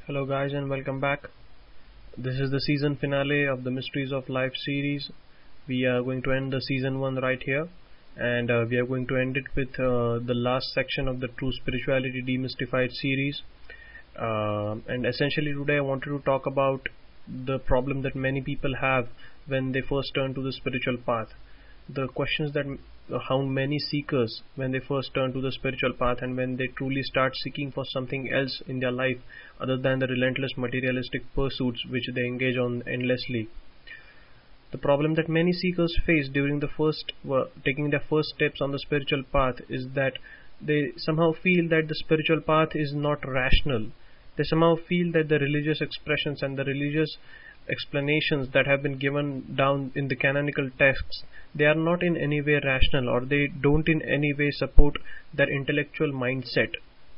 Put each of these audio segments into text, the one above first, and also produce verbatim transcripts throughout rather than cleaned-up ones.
Hello, guys, and welcome back. This is the season finale of the Mysteries of Life series. We are going to end the season one right here, and uh, we are going to end it with uh, the last section of the True Spirituality Demystified series. Uh, and essentially, today I wanted to talk about the problem that many people have when they first turn to the spiritual path. The questions that uh, how many seekers when they first turn to the spiritual path and when they truly start seeking for something else in their life other than the relentless materialistic pursuits which they engage on endlessly. The problem that many seekers face during the first uh, taking their first steps on the spiritual path is that they somehow feel that the spiritual path is not rational. They somehow feel that the religious expressions and the religious explanations that have been given down in the canonical texts, they are not in any way rational, or they don't in any way support their intellectual mindset.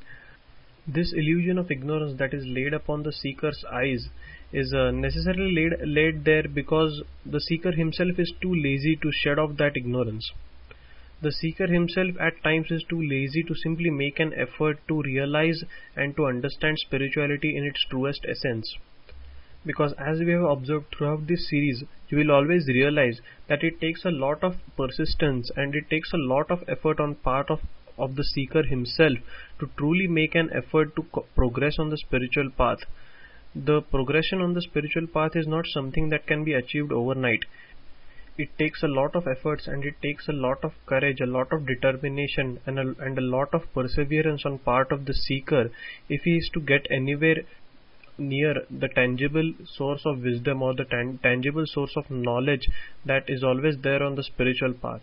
This illusion of ignorance that is laid upon the seeker's eyes is uh, necessarily laid, laid there because the seeker himself is too lazy to shed off that ignorance. The seeker himself at times is too lazy to simply make an effort to realize and to understand spirituality in its truest essence. Because as we have observed throughout this series, you will always realize that it takes a lot of persistence and it takes a lot of effort on part of, of the seeker himself to truly make an effort to co- progress on the spiritual path. The progression on the spiritual path is not something that can be achieved overnight. It takes a lot of efforts and it takes a lot of courage, a lot of determination and a, and a lot of perseverance on part of the seeker if he is to get anywhere near the tangible source of wisdom or the tan- tangible source of knowledge that is always there on the spiritual path.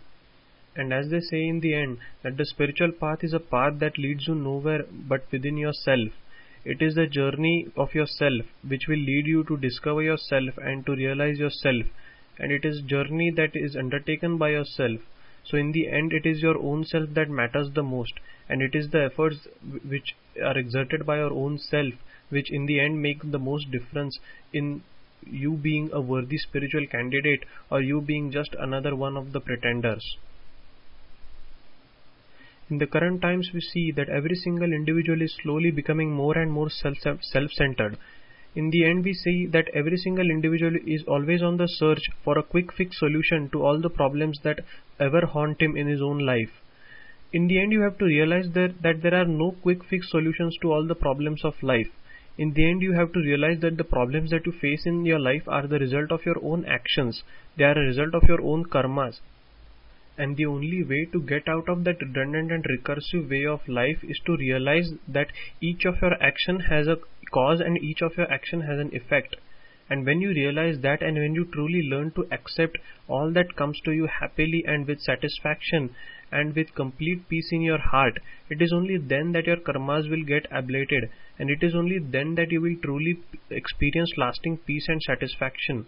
And as they say in the end, that the spiritual path is a path that leads you nowhere but within yourself. It is the journey of yourself which will lead you to discover yourself and to realize yourself, and it is a journey that is undertaken by yourself. So in the end, it is your own self that matters the most, and it is the efforts which are exerted by your own self which in the end make the most difference in you being a worthy spiritual candidate or you being just another one of the pretenders. In the current times, we see that every single individual is slowly becoming more and more self self-centered. In the end, we see that every single individual is always on the search for a quick fix solution to all the problems that ever haunt him in his own life. In the end, you have to realize that, that there are no quick fix solutions to all the problems of life. In the end, you have to realize that the problems that you face in your life are the result of your own actions. They are a result of your own karmas. And the only way to get out of that redundant and recursive way of life is to realize that each of your action has a cause and each of your action has an effect. And when you realize that, and when you truly learn to accept all that comes to you happily and with satisfaction and with complete peace in your heart, it is only then that your karmas will get ablated, and it is only then that you will truly experience lasting peace and satisfaction.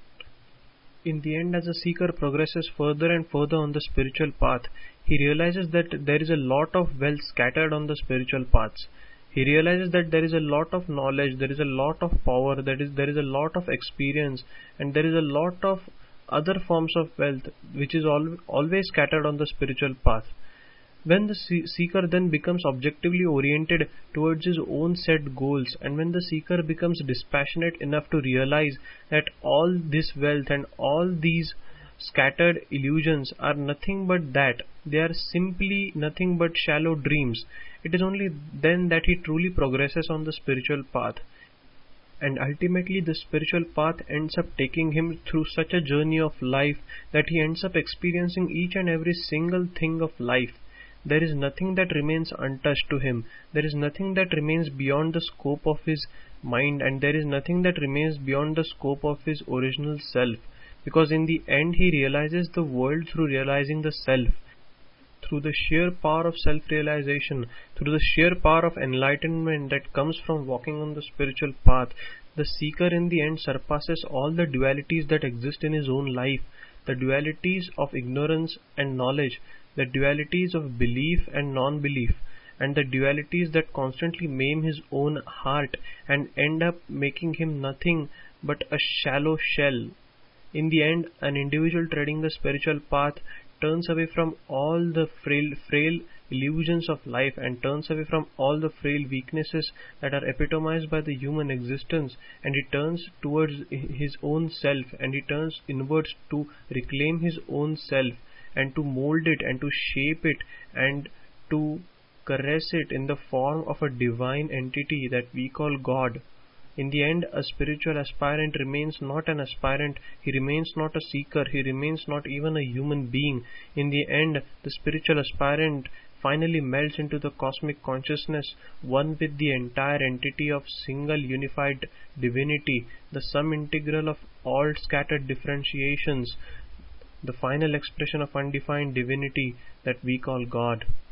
In the end, as a seeker progresses further and further on the spiritual path, he realizes that there is a lot of wealth scattered on the spiritual paths. He realizes that there is a lot of knowledge, there is a lot of power, that is, there is a lot of experience, and there is a lot of other forms of wealth which is al- always scattered on the spiritual path. When the see- seeker then becomes objectively oriented towards his own set goals, and when the seeker becomes dispassionate enough to realize that all this wealth and all these scattered illusions are nothing but that, they are simply nothing but shallow dreams, it is only then that he truly progresses on the spiritual path. And ultimately the spiritual path ends up taking him through such a journey of life that he ends up experiencing each and every single thing of life. There is nothing that remains untouched to him. There is nothing that remains beyond the scope of his mind, and there is nothing that remains beyond the scope of his original self. Because in the end he realizes the world through realizing the self. Through the sheer power of self-realization, through the sheer power of enlightenment that comes from walking on the spiritual path, the seeker in the end surpasses all the dualities that exist in his own life, the dualities of ignorance and knowledge, the dualities of belief and non-belief, and the dualities that constantly maim his own heart and end up making him nothing but a shallow shell. In the end, an individual treading the spiritual path turns away from all the frail, frail illusions of life and turns away from all the frail weaknesses that are epitomized by the human existence, and he turns towards his own self, and he turns inwards to reclaim his own self and to mold it and to shape it and to caress it in the form of a divine entity that we call God. In the end, a spiritual aspirant remains not an aspirant, he remains not a seeker, he remains not even a human being. In the end, the spiritual aspirant finally melts into the cosmic consciousness, one with the entire entity of single unified divinity, the sum integral of all scattered differentiations, the final expression of undefined divinity that we call God.